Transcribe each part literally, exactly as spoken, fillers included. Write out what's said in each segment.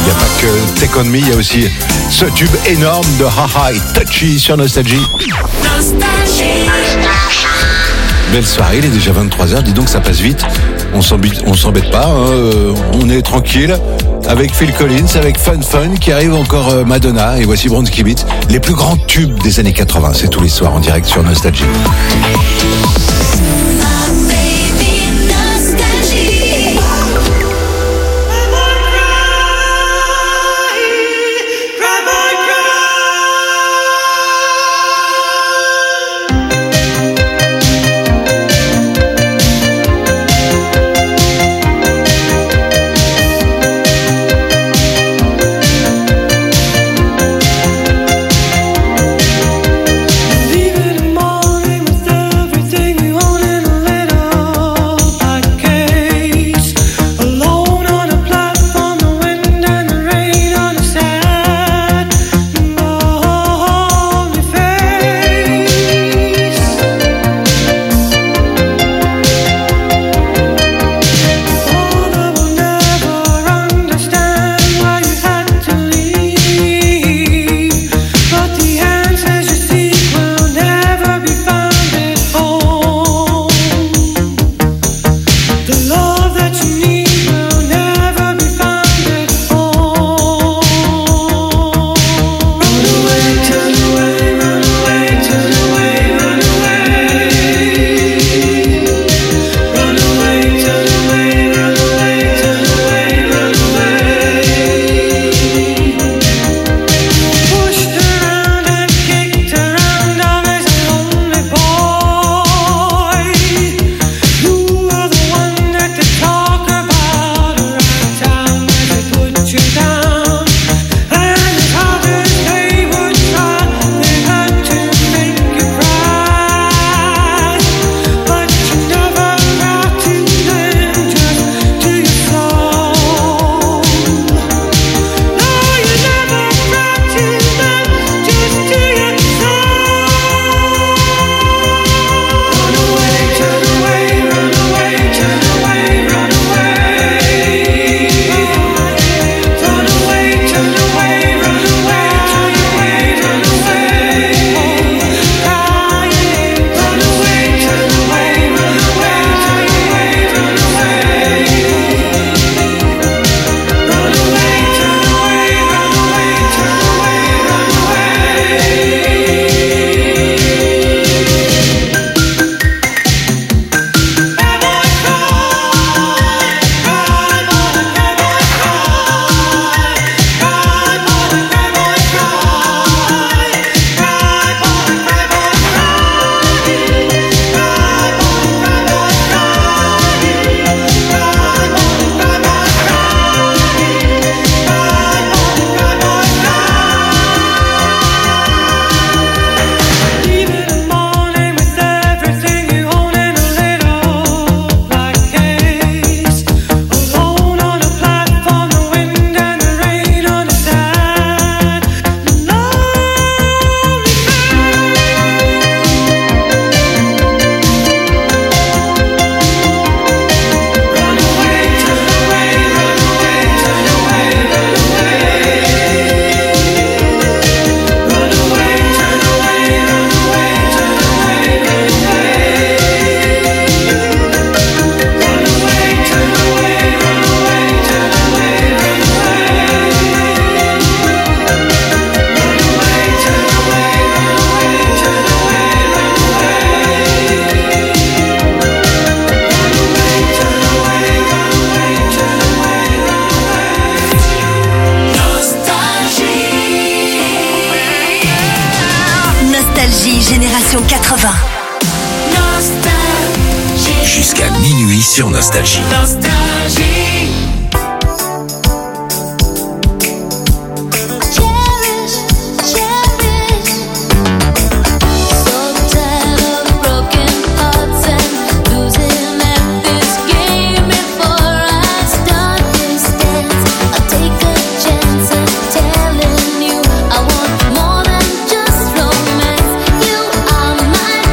n'y a pas que Take On Me, il y a aussi ce tube énorme de Ha-Ha et Touchy sur Nostalgie. Nostalgie. Belle soirée, il est déjà vingt-trois heures, dis donc ça passe vite. On s'embête, on s'embête pas, hein, on est tranquille. Avec Phil Collins, avec Fun Fun, qui arrive encore Madonna, et voici Bronski Beat, les plus grands tubes des années quatre-vingts. C'est tous les soirs en direct sur Nostalgie. Jusqu'à minuit sur Nostalgie. Nostalgie.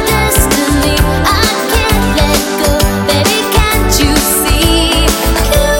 You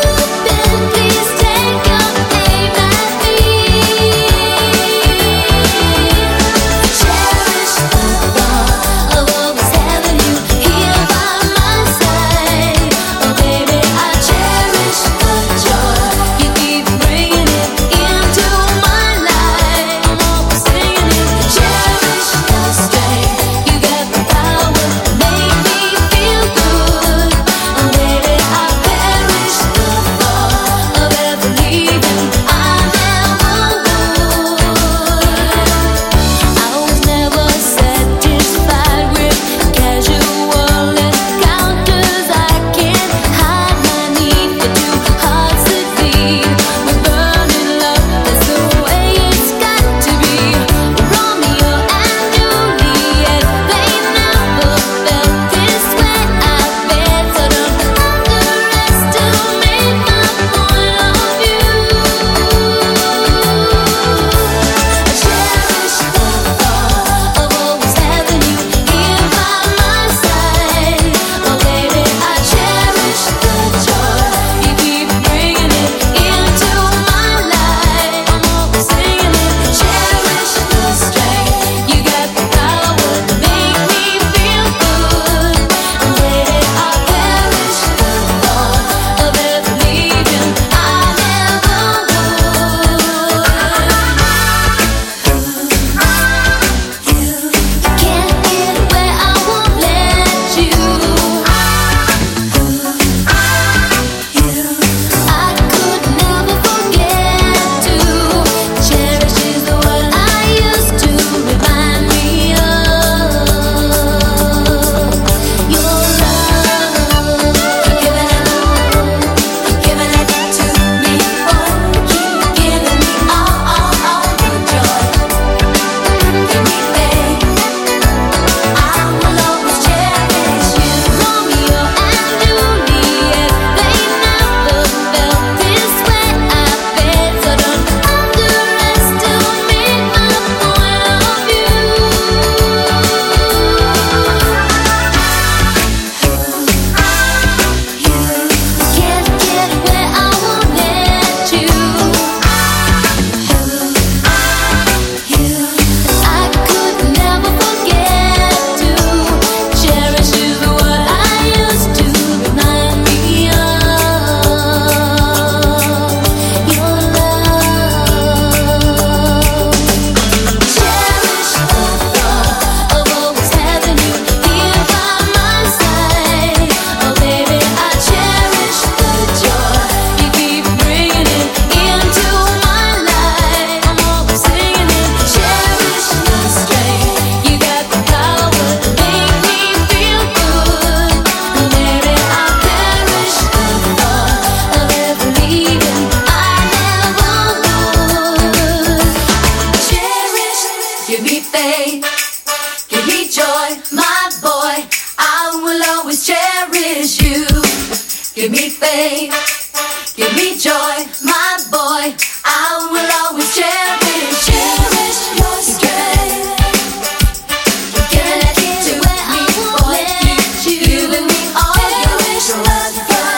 way. Give me joy, my boy. I will always cherish, cherish your strength. You're giving it to me, boy. Giving me all your strength.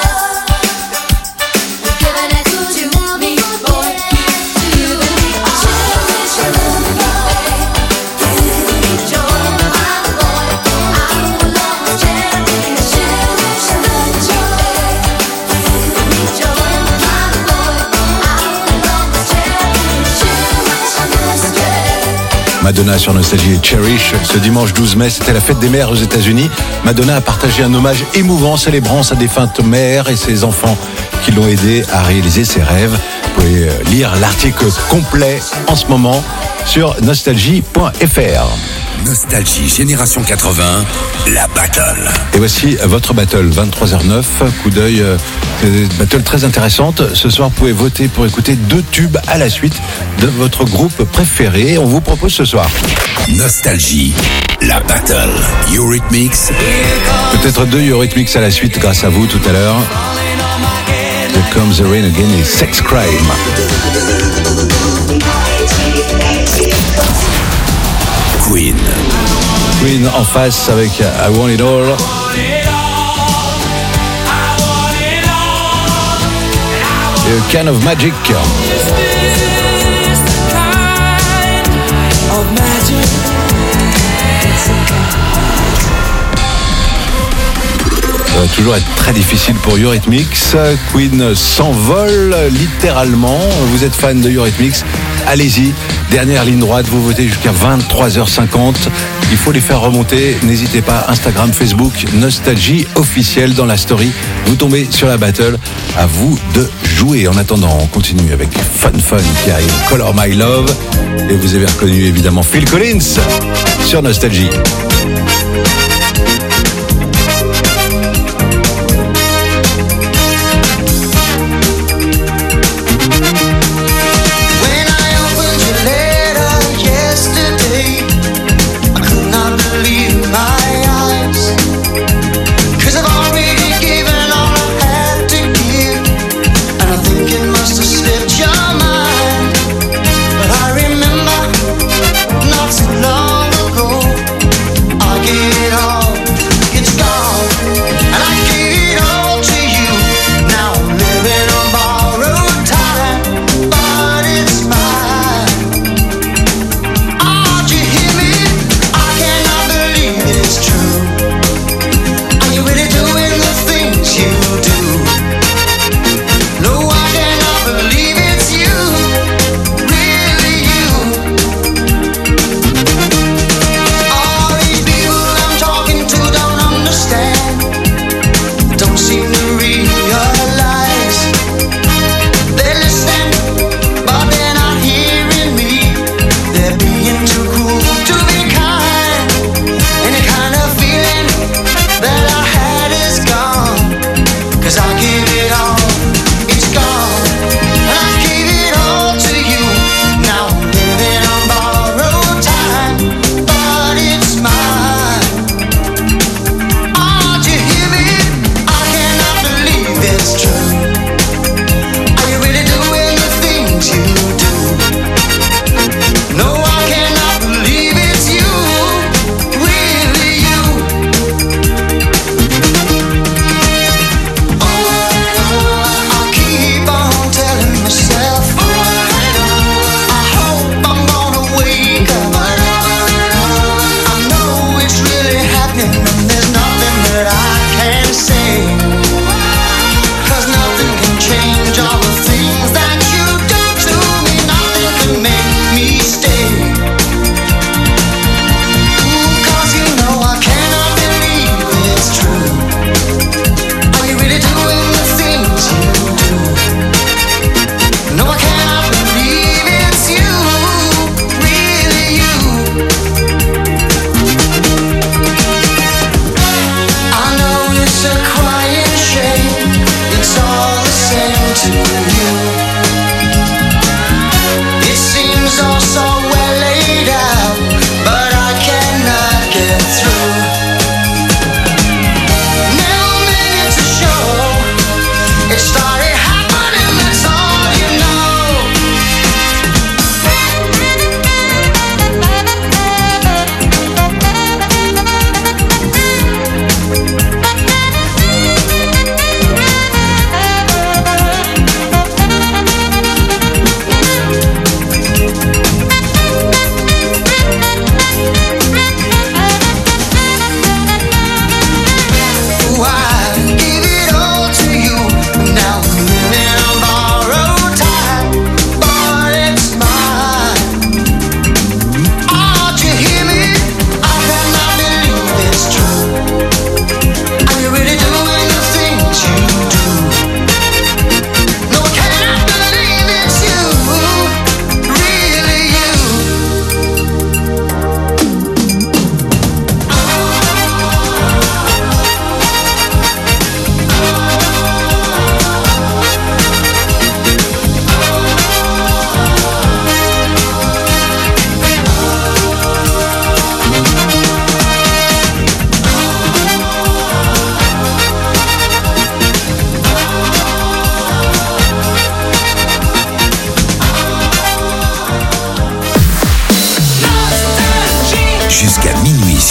You're giving it to me, boy. Giving me all your strength. Give me joy, my boy. I will always cherish, cherish your joy. Give me joy, my boy. I will always cherish, cherish your strength. Madonna sur Nostalgie et Cherish. Ce dimanche douze mai, c'était la fête des mères aux États-Unis. Madonna a partagé un hommage émouvant célébrant sa défunte mère et ses enfants qui l'ont aidé à réaliser ses rêves. Vous pouvez lire l'article complet en ce moment sur nostalgie point f r. Nostalgie Génération quatre-vingts, la battle. Et voici votre battle, vingt-trois heures neuf, coup d'œil, euh, battle très intéressante. Ce soir, vous pouvez voter pour écouter deux tubes à la suite de votre groupe préféré. On vous propose ce soir Nostalgie, la battle. Eurythmics. peut-être deux Eurythmics à la suite grâce à vous tout à l'heure. Here Comes the Rain Again et Sex Crime. Queen. Queen en face avec I Want It All. Et A Kind of Magic. Ça va toujours être très difficile pour Eurythmics. Queen s'envole littéralement. Vous êtes fan de Eurythmics, allez-y. Dernière ligne droite, vous votez jusqu'à vingt-trois heures cinquante. Il faut les faire remonter. N'hésitez pas, Instagram, Facebook, Nostalgie officielle dans la story. Vous tombez sur la battle. À vous de jouer. En attendant, on continue avec Fun Fun qui arrive, Color My Love. Et vous avez reconnu évidemment Phil Collins sur Nostalgie. Not so long ago, I gave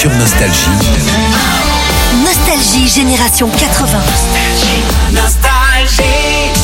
sur Nostalgie. Nostalgie Génération quatre-vingts. Nostalgie.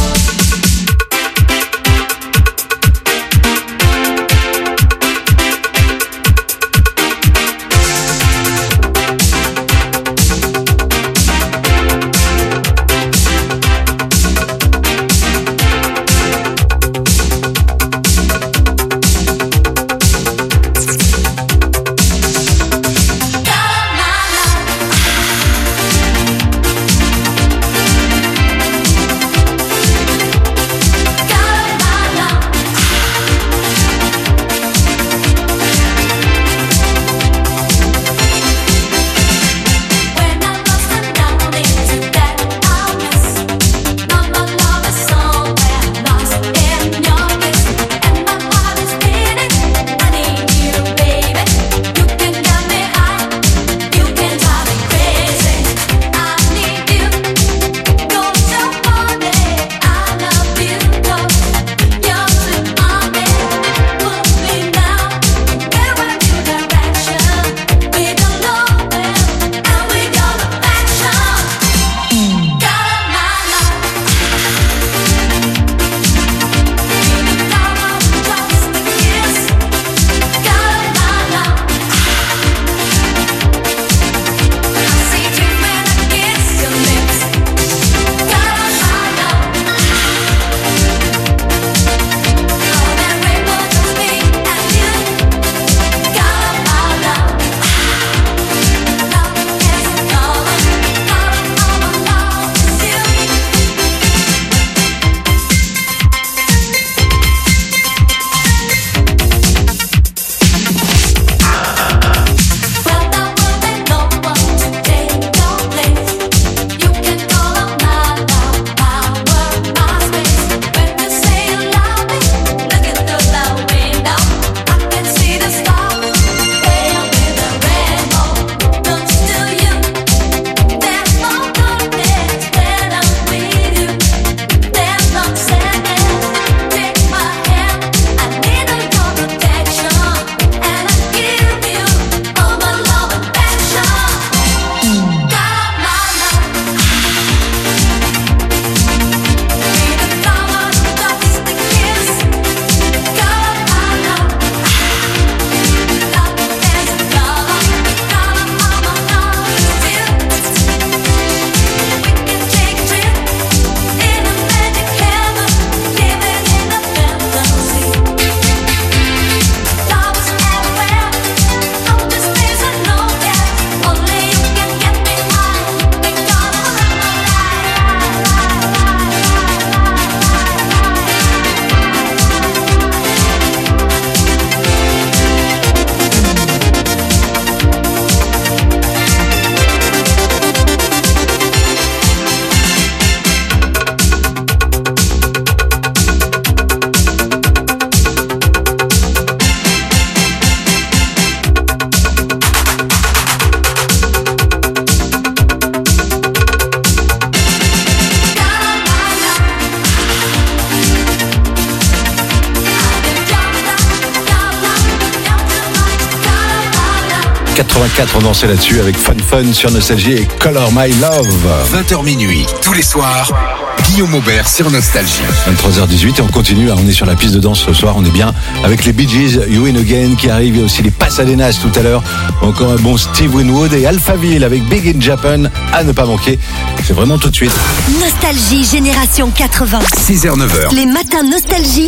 quatre-vingt-quatre, on dansait là-dessus avec Fun Fun sur Nostalgie et Color My Love. vingt heures minuit, tous les soirs, Guillaume Aubert sur Nostalgie. vingt-trois heures dix-huit et on continue, on est sur la piste de danse ce soir, on est bien avec les Bee Gees, You Win Again qui arrive, il y a aussi les Pasadenas tout à l'heure, encore un bon Steve Winwood et Alphaville avec Big in Japan, à ne pas manquer, c'est vraiment tout de suite. Nostalgie Génération quatre-vingts. six heures neuf heures. Les matins Nostalgie.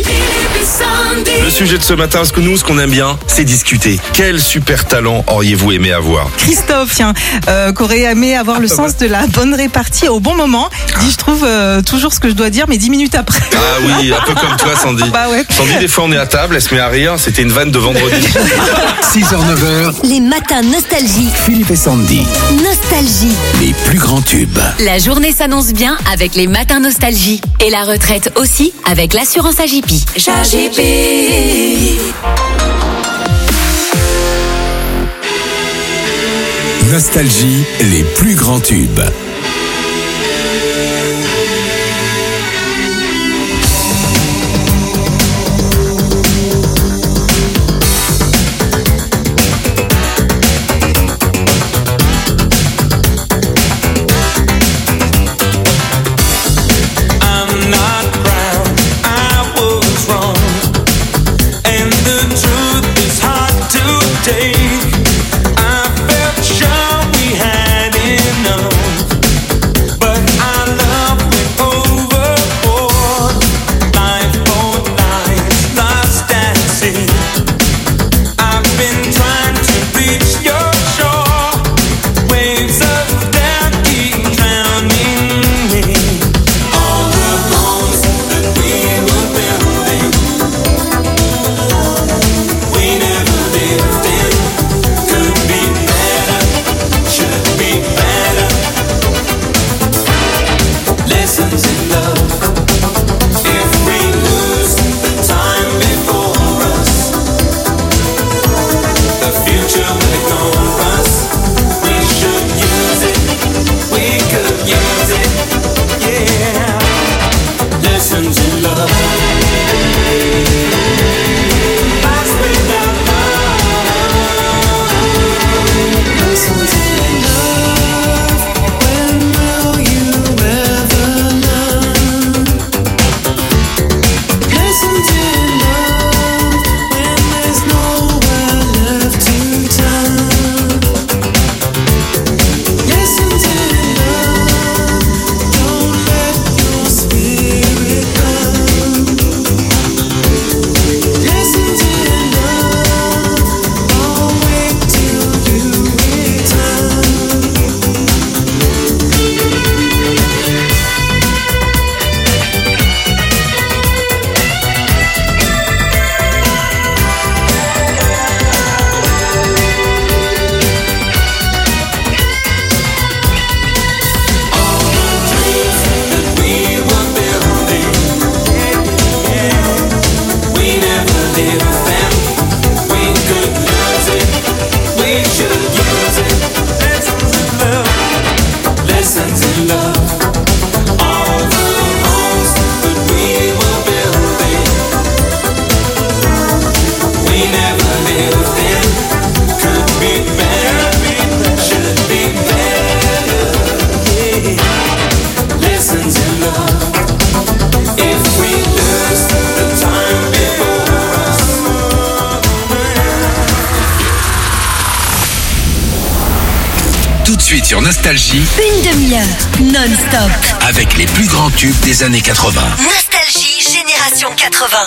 Le sujet de ce matin, parce que nous, ce qu'on aime bien, c'est discuter. Quel super talent auriez-vous aimé avoir? Christophe, tiens, euh, qu'aurait aimé avoir le sens de la bonne répartie au bon moment. Dit, je trouve euh, toujours ce que je dois dire, mais dix minutes après. Ah oui, un peu comme toi, Sandy. Bah ouais. Sandy, des fois, on est à table, elle se met à rire. C'était une vanne de vendredi. six heures neuf heures. Les matins Nostalgie. Philippe et Sandy. Nostalgie. Les plus grands tubes. La journée s'annonce bien avec les matins Nostalgie. Et la retraite aussi avec l'assurance A J P. A J P. Nostalgie, les plus grands tubes. suite sur Nostalgie Une demi-heure non-stop. avec les plus grands tubes des années quatre-vingts. Nostalgie Génération quatre-vingts.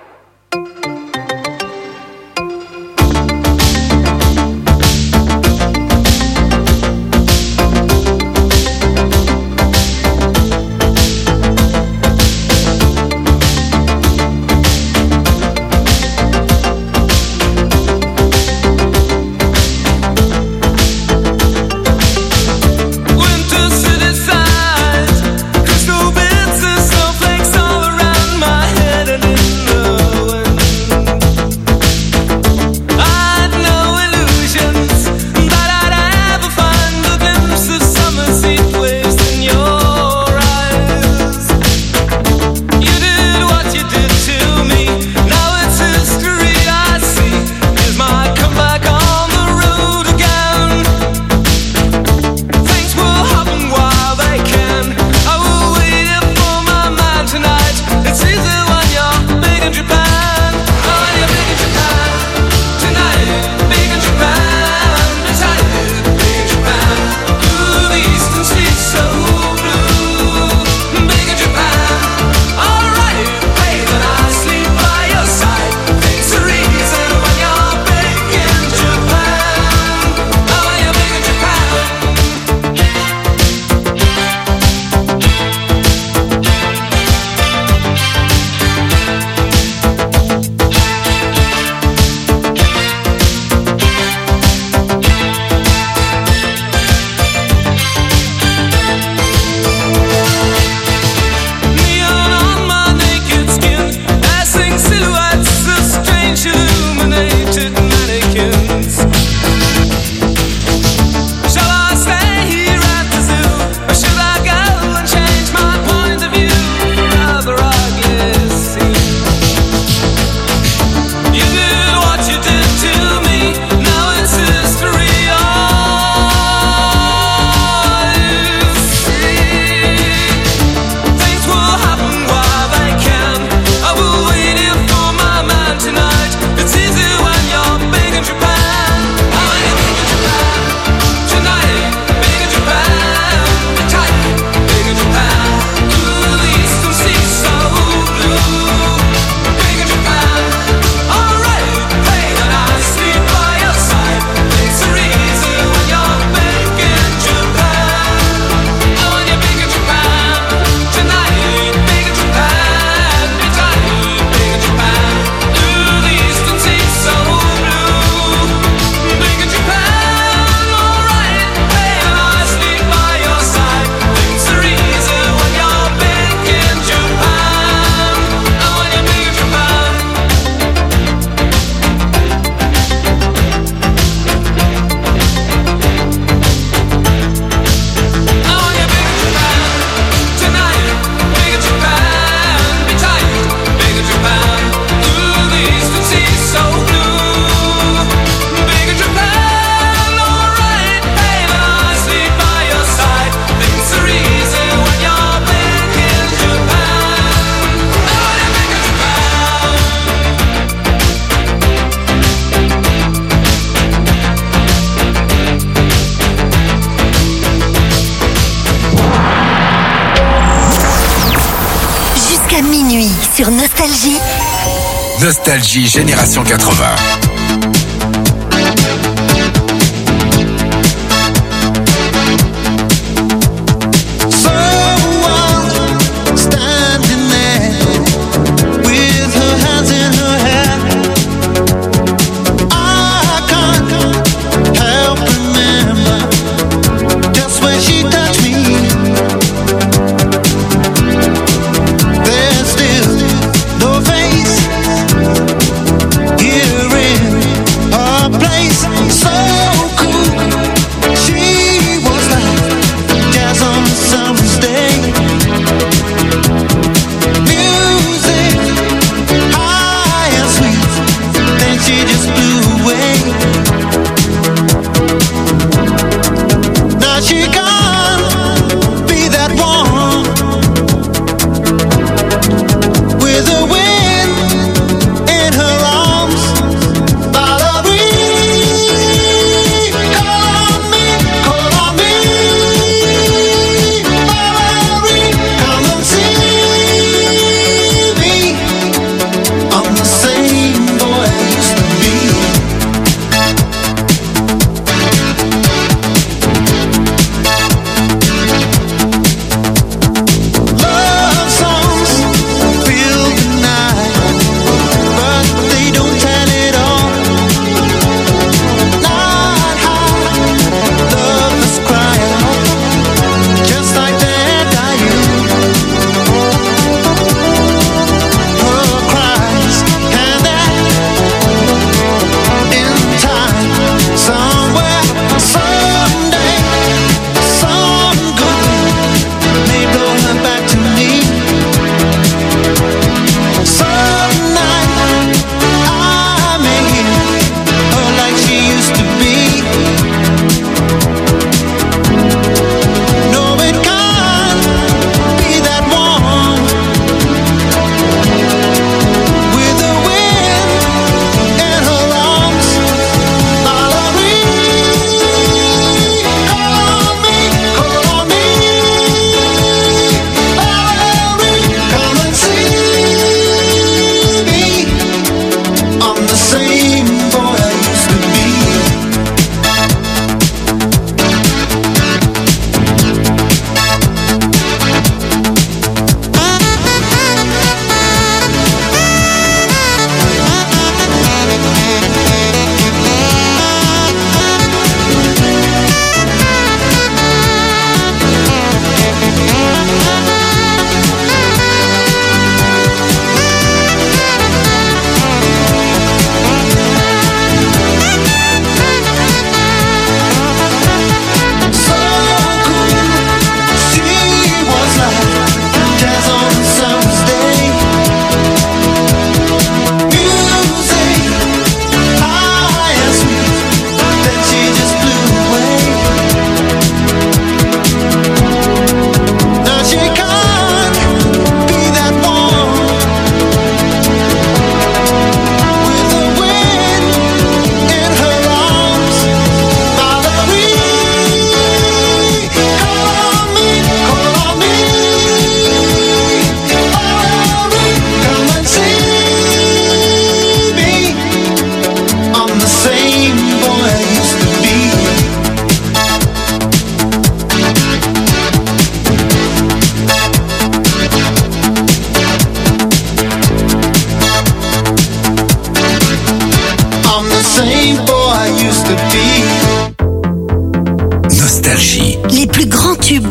Winter city sighs, crystal bits and snowflakes all around my head and in the wind. I'd no illusions that I'd ever find a glimpse of summer sea placed in your eyes. You did what you did to me, now it's history I see. Here's my comeback on the road again. Things will happen while they can. I will wait here for my man tonight. It's easy when you're big in Japan. Oh, when you're big in Japan. Tonight, big in Japan. Tonight, big in Japan. Ooh, the eastern streets so blue. Big in Japan. Alright, babe, and I sleep by your side. Things are easy when you're big in Japan. Oh, when you're big in Japan. Neon on my naked skin, passing silhouettes of strange illuminated mannequins. Shall I stay here at the zoo, or should I go and change my point of view forever? I guess you did what you did to me. Now it's history. All you see. Things will happen while they can. I will wait here for my man tonight. It's easy when you're big in Japan. Oh, when you're big in Japan. Tonight, big in Japan. Tight, big in Japan. Ooh, the eastern sea's so blue. Big in Japan. Alright, hey, and I sleep by your side. Things are easy when you're big in Japan. Oh, when you're big in Japan. Tonight, big in Japan. Tight, big in Japan. Ooh, the eastern sea's so blue. Big in Japan. Alright, hey, and I sleep by your side. Things are easy when you're big in Japan. Oh, when you're big in Japan. Oh, when you're big in Japan. Tonight, big in Japan. Be tight, big in Japan. Ooh, the eastern sea's so blue. Big in Japan. Alright, hey, and I sleep by your side. Things are easy when you're big in Japan. Oh, when you're big in Japan. Jusqu'à minuit sur Nostalgie. Nostalgie Génération quatre-vingts. Someone standing there with her hands in her hair. I can't help remember just when she touched me. There's still no face here in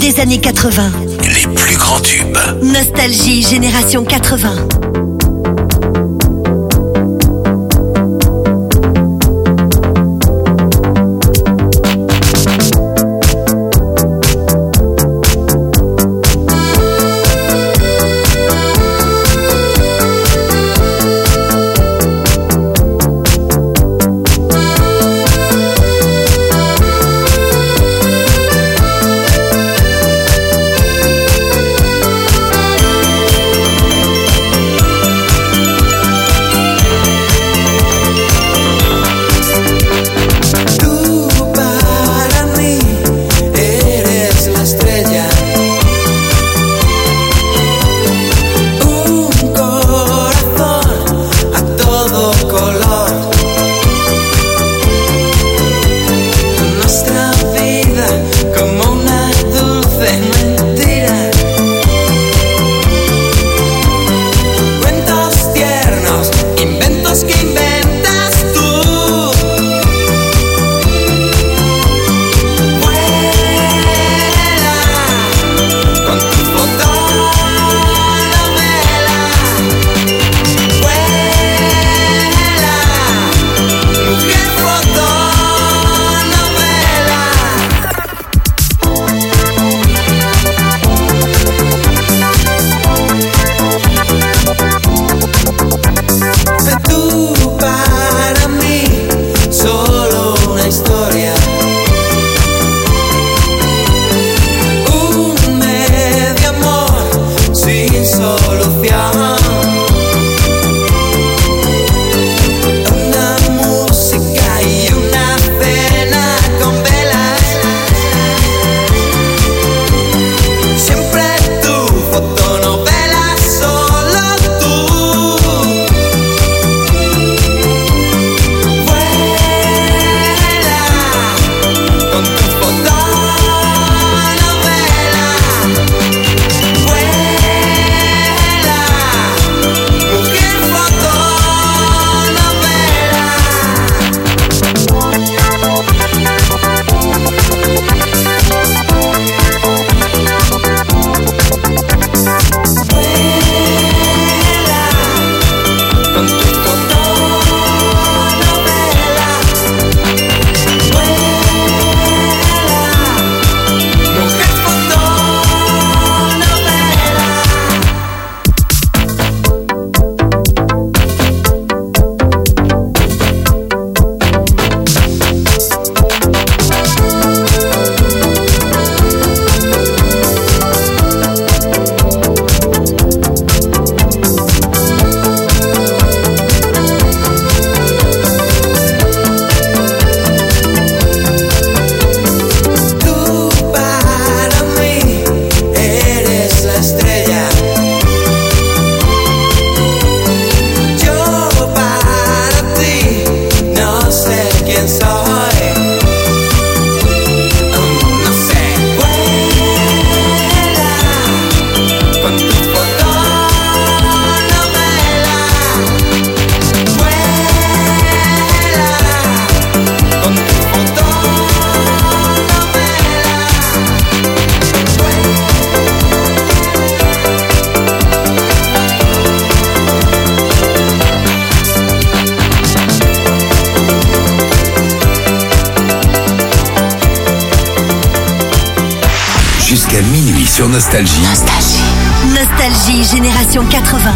des années quatre-vingts. Les plus grands tubes. Nostalgie Génération quatre-vingts. Jusqu'à minuit sur Nostalgie. Nostalgie. Nostalgie Génération quatre-vingts.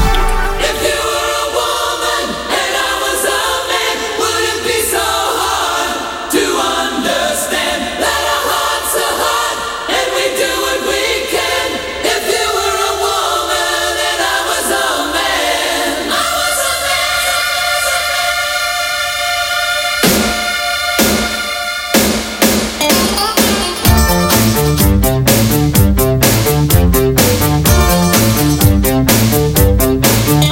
Thank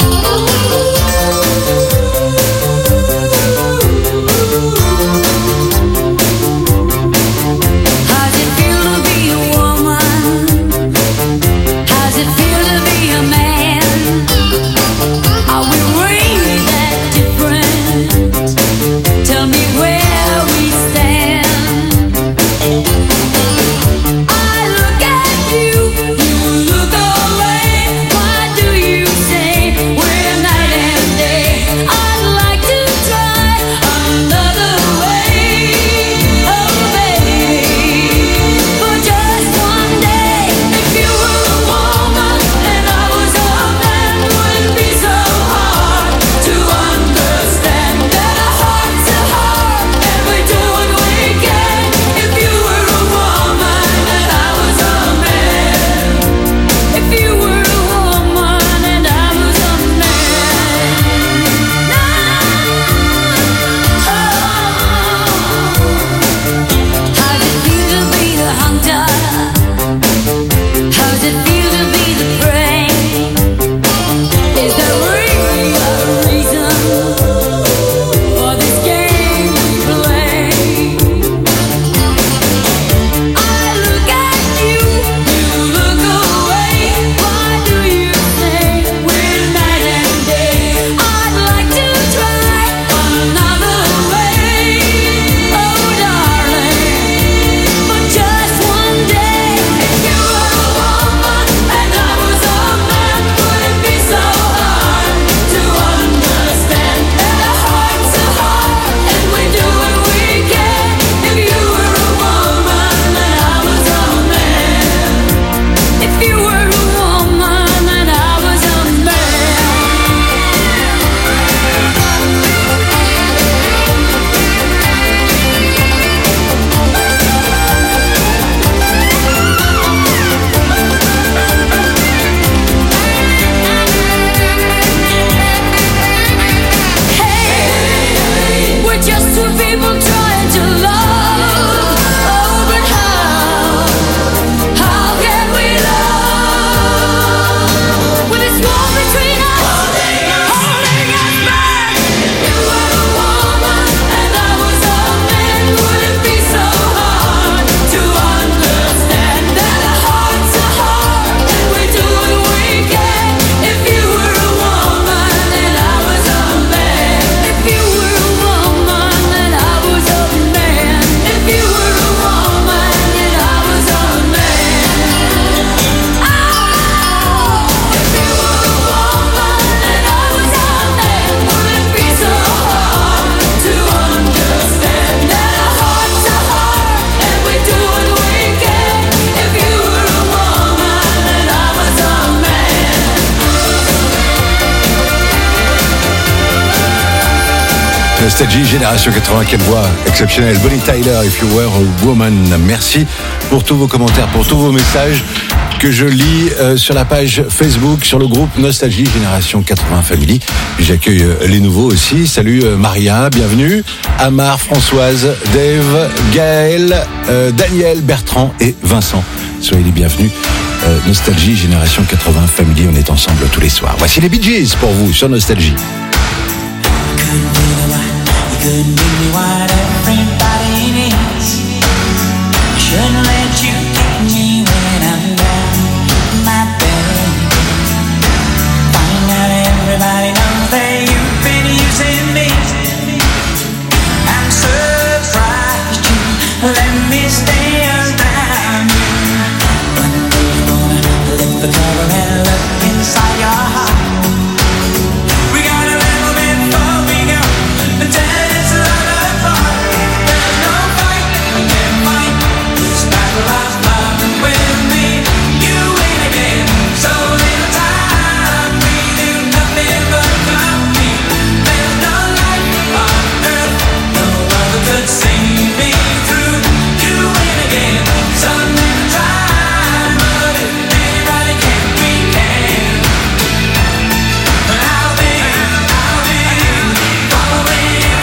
Nostalgie, Génération quatre-vingts, quelle voix exceptionnelle. Bonnie Tyler, If You Were a Woman. Merci pour tous vos commentaires, pour tous vos messages que je lis euh, sur la page Facebook, sur le groupe Nostalgie, Génération quatre-vingts Family. Puis j'accueille euh, les nouveaux aussi. Salut euh, Maria, bienvenue. Amar, Françoise, Dave, Gaël, euh, Daniel, Bertrand et Vincent. Soyez les bienvenus. Euh, Nostalgie, Génération quatre-vingts Family, on est ensemble tous les soirs. Voici les Bee Gees pour vous sur Nostalgie. Couldn't give me what everybody needs. I shouldn't let you get me when I'm down my bed. Find out everybody knows that you've been using me. I'm surprised you let me stay around you. One day you're gonna lift the cover and look inside your heart. We got a little bit before we go. But then it's a lot of fun. There's no fight, we can't fight. This battle of love with me, you win again. So little time, we do nothing but compete. There's no life on earth, no other could see me through. You win again. So little time, but if anybody can, we can. I'll be, I'll be following you.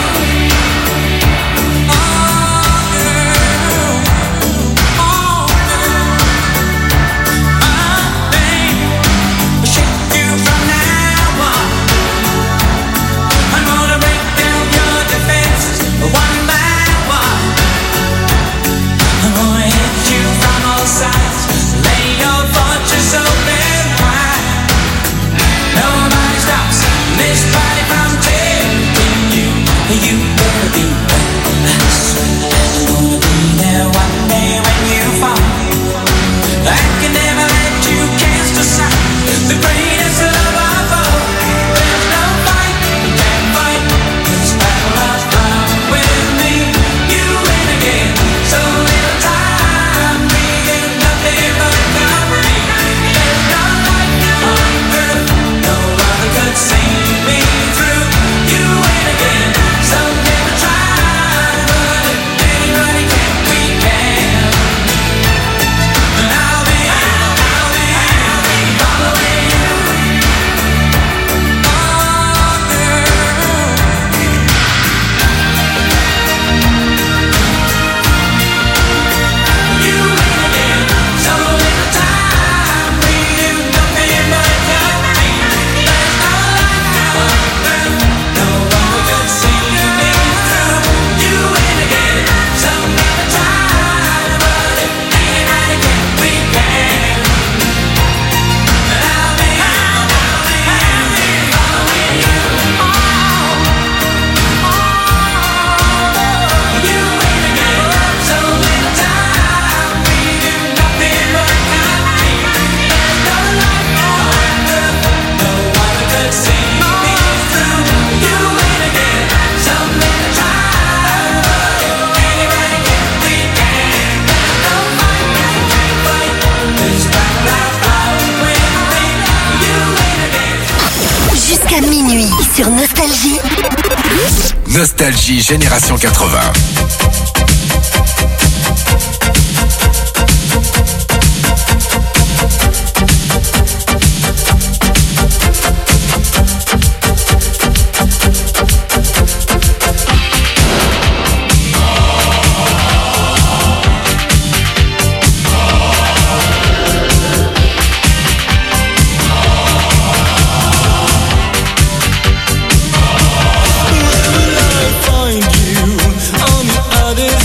You better be ready. I swear I'm gonna be there one day when you fall. I can never let you cast aside the greatest love of all. There's no fight, you can't fight this battle of love with me. You win again. So little time, we do nothing but complete. There's no life on earth, no other could see me through. You win again. So never try, but if anybody can, we can. And I'll be, I'll be, I'll be following you. Oh, girl. You win again. So little time, we do nothing but compete. There's no life on earth, no one could see me through. You win again. So never try, but if anybody can, we can. And I'll be, I'll be, I'll be following you. You win again. So little time, we do nothing but compete. There's no life on earth, no one could see me through. You win again. So never try, but if anybody can, we can. There's no fight, you can't fight this battle of love with me. You win again. Jusqu'à minuit sur Nostalgie. Nostalgie Génération quatre-vingts. Find you on the other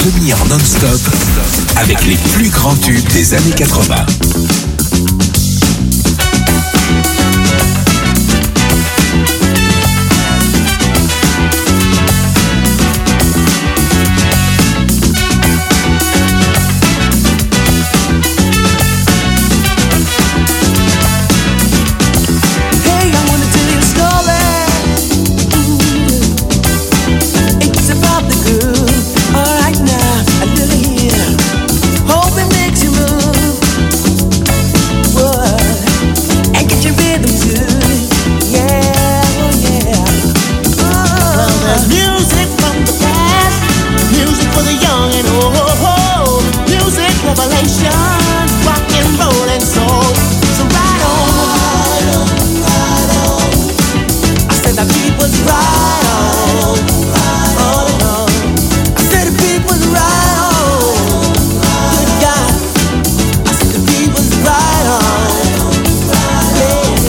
demi-heure non-stop avec les plus grands tubes des années quatre-vingts. Hey, I wanna tell you a story. Ooh, it's about the good. All right now, a little here. Hope it makes you move. What? And get your rhythm too. Yeah, oh yeah. Well, there's music from the past, music for the young and old, music revelation, rock and roll and soul. So ride on, ride on. I said the beat was right on, all in all. I said the beat was right on, good God. I said the beat was right on, yeah.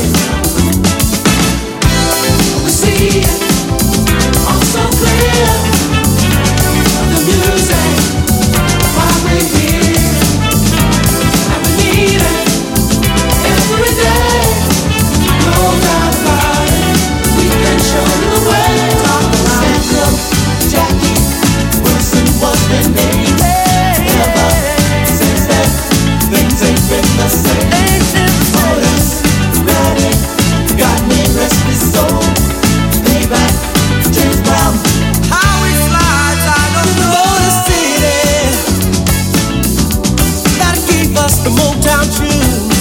We see it all so clear. The music, why we here, and we need it every day. No doubt about it, we can show you the way. Central, Jackie Wilson was the name. Ever since then, things ain't been the same. Otis, ready, got me restless soul. Payback, James Brown. How he slides, I don't know. Motor City, gotta keep us the Motown tunes.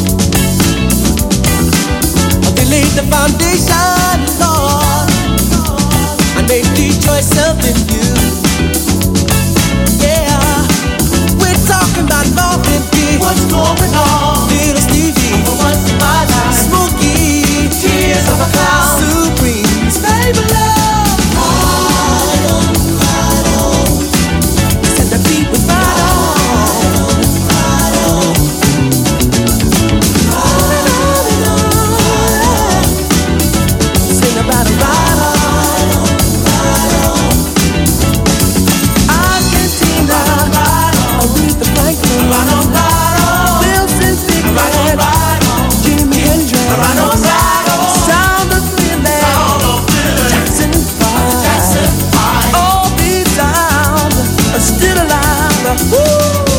They laid the foundation, Lord, and made Detroit something new. Yeah, we're talking about Northern Key. What's going on? Little Stevie, what's my life? Smokey, tears of a clown. Supremes, baby love. Ride on, ride on. Said the beat was right on, ride on, ride on. Sing about a ride on, ride on. Argentina, Aretha Franklin, Wilson Pickett, Jimi Hendrix, Sound of Feeling, Jackson Five. All these sounds are still alive. Woo!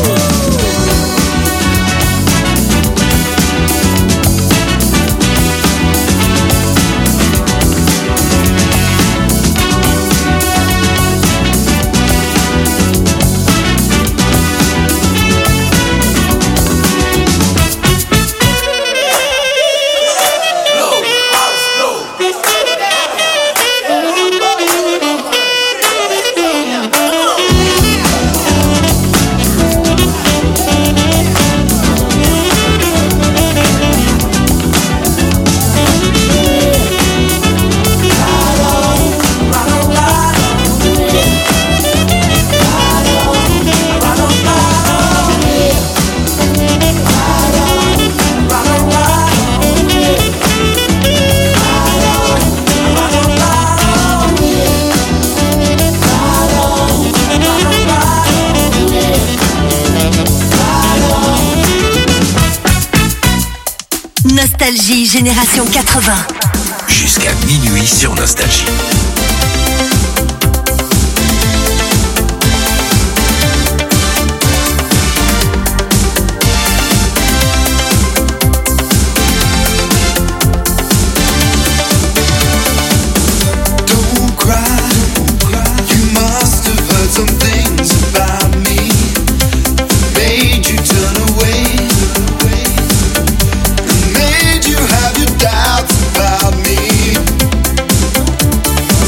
Nostalgie Génération quatre-vingts. Jusqu'à minuit sur Nostalgie. Don't cry, you must have heard some things about me. Made you turn away, and made you have your doubts about me.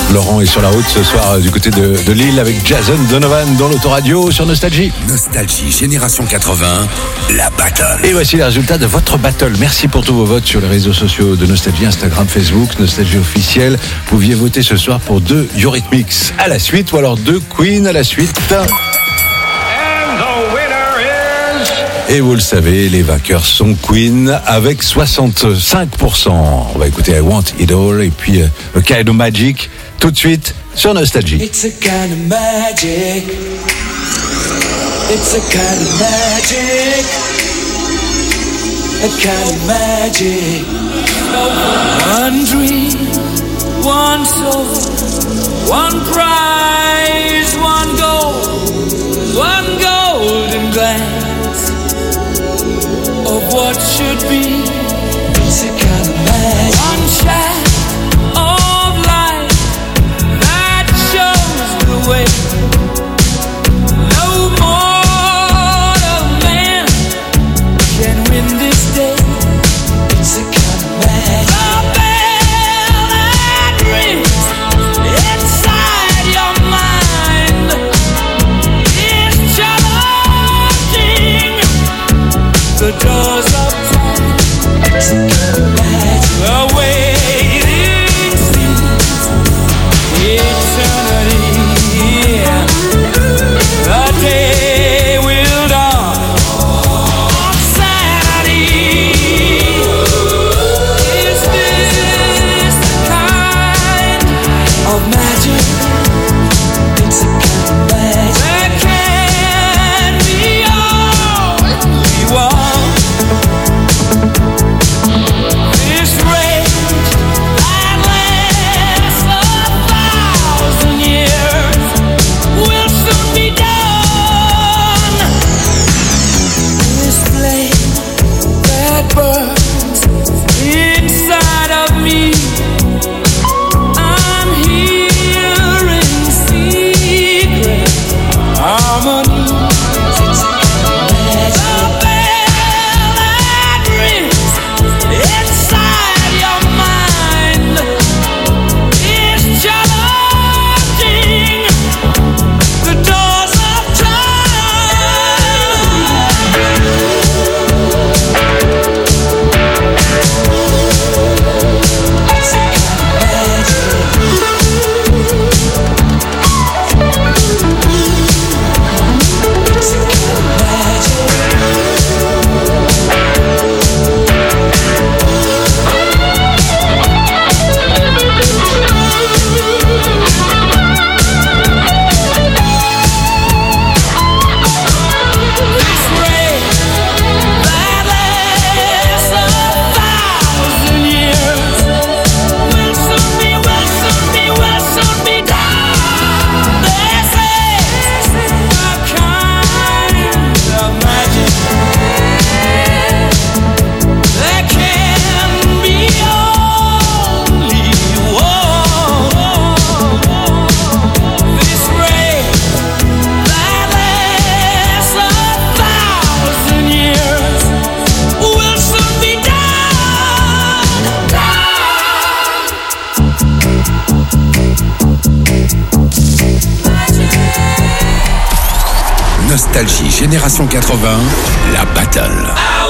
Laurent est sur la route ce soir euh, du côté de, de Lille avec Jason Donovan dans l'autoradio sur Nostalgie. Nostalgie Génération quatre-vingts, la battle. Et voici les résultats de votre battle. Merci pour tous vos votes sur les réseaux sociaux de Nostalgie, Instagram, Facebook, Nostalgie officielle. Vous pouviez voter ce soir pour deux Eurythmics à la suite ou alors deux Queen à la suite. Et vous le savez, les vainqueurs sont Queen avec soixante-cinq pour cent. On va écouter I Want It All et puis euh, A Kind of Magic tout de suite sur Nostalgie. It's a kind of magic. It's a kind of magic. A kind of magic. One dream, one soul, one prize, one goal, one golden glance of what should be. It's a kind of magic. One shaft of light that shows the way. No mortal man can win this day. It's a kind of magic. The bell that rings inside your mind is challenging the doors of time. It's a kind of magic. The waiting seems eternity. The day will dawn on Saturday. Is this the kind of magic? It's a kind of magic. There can be only one. This rage that lasts a thousand years will soon be done. This flame that burns inside of me, I'm hearing secret harmonies. It's a kind of magic. The bell that rings inside your mind is challenging the doors of time. It's a kind of magic. It's a kind of magic. This rain that lasts a thousand years will soon be, will soon be, will soon be done. This is a kind of magic. There can be only one. This rain that lasts a thousand years will soon be done. Nostalgie Génération quatre-vingts, la battle. I